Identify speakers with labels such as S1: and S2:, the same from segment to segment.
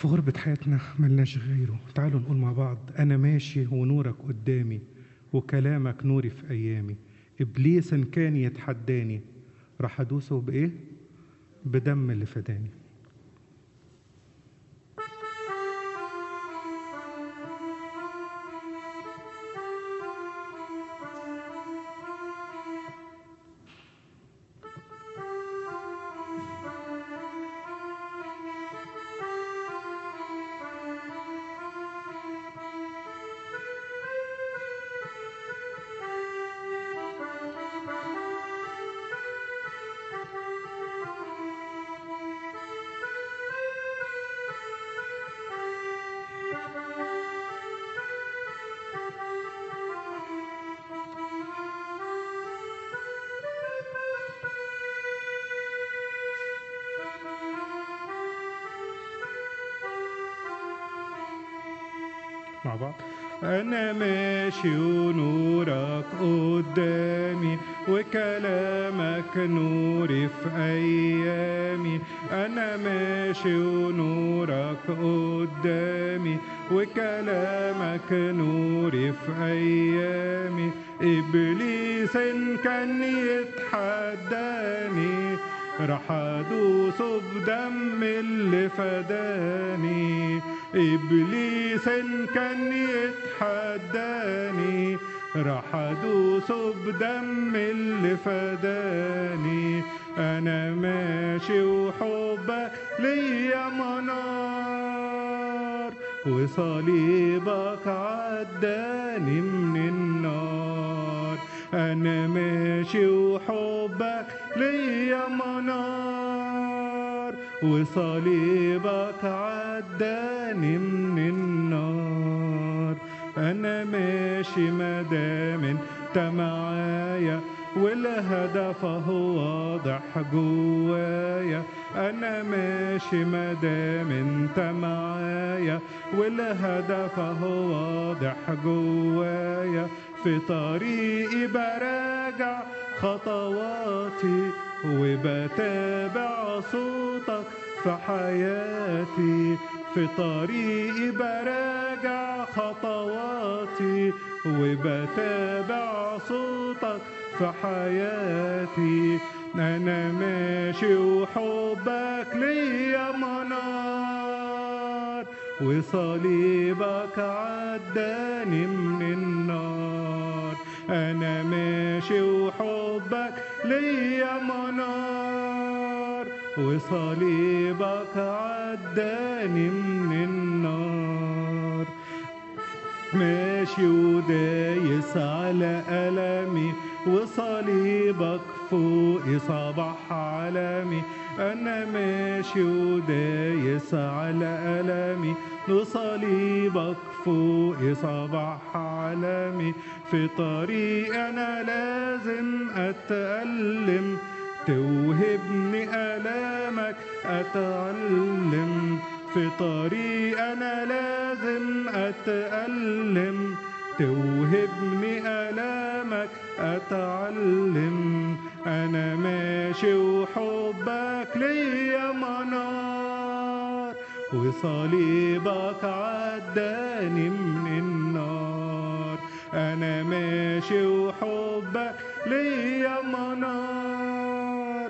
S1: في غربة حياتنا ملناش غيره. تعالوا نقول مع بعض: أنا ماشي ونورك قدامي، وكلامك نوري في أيامي. إبليس إن كان يتحداني، راح أدوسه بإيه؟ بدم اللي فداني. مع بعض: أنا ماشي ونورك قدامي، وكلامك نوري في أيامي. أنا ماشي ونورك قدامي، وكلامك نوري في أيامي. إبليس إن كان يتحداني، راح أدوسه بدم اللي فداني. إبليس إن كان يتحداني، راح أدوسه بدم اللي فداني. أنا ماشي وحبك ليا منار، وصليبك عداني من النار. أنا ماشي وحبك ليا منار، وصليبك عداني من النار. أنا ماشي مدام انت معايا، والهدف هو واضح جوايا. أنا ماشي مدام انت معايا، والهدف هو واضح جوايا. في طريقي براجع خطواتي، وبتابع صوتك في حياتي. في طريقي براجع خطواتي، وبتابع صوتك في حياتي. أنا ماشي وحبك ليا منار، وصليبك عداني من النار. أنا ماشي وحبك ليا منار، وصليبك عداني من النار. ماشي ودايس على ألمي، وصليبك فوقي صباح علامي. أنا ماشي ودايس على ألمي، وصليبك فوقي صباح علامي. في طريق أنا لازم أتألم، توهبني ألامك أتعلم. في طريق أنا لازم أتألم، توهبني ألامك أتعلم. أنا ماشي وحبك ليا منار، وصليبك عداني من النار. أنا ماشي وحبك ليا منار،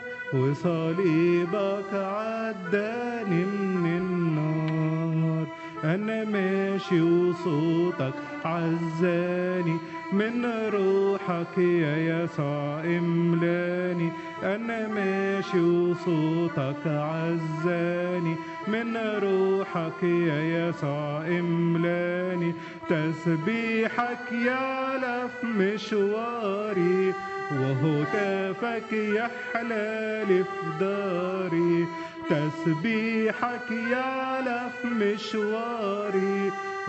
S1: وصليبك عداني من النار. أنا ماشي وصوتك عزاني، من روحك يا يسوع املاني. أنا ماشي وصوتك عزاني، من روحك يا يسوع املاني. تسبيحك يعلف مشواري، وهتافك يحلى في داري. تسبيحك يعلف مشواري،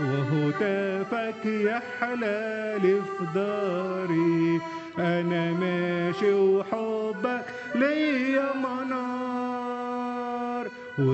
S1: وهتافك يحلى في داري. أنا ماشي وحبك ليا منار،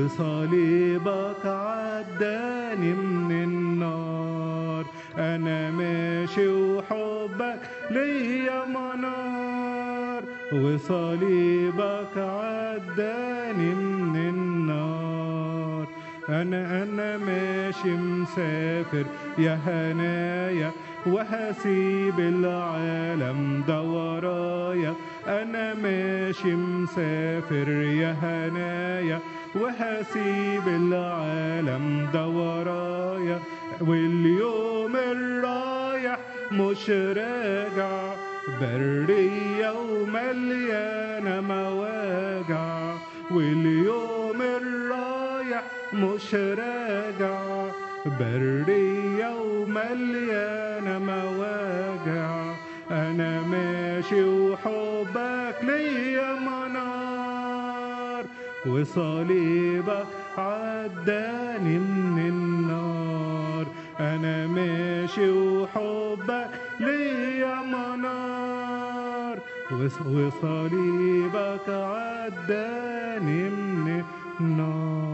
S1: وصليبك عداني من النار. أنا ماشي وحبك ليا منار، وصليبك عداني من النار. أنا ماشي مسافر يا هنايا، وهسيب العالم ده ورايا. أنا ماشي مسافر يا هنايا، وهسيب العالم ده ورايا. واليوم الرايح مش راجع، برية ومليانة مواجع. واليوم الرايح مش راجع، برية ومليانة مواجع. أنا ماشي وحبك ليا منار، وصليبك عداني من النار. أنا ماشي وحبك ليا منار، وصليبك عداني من النار.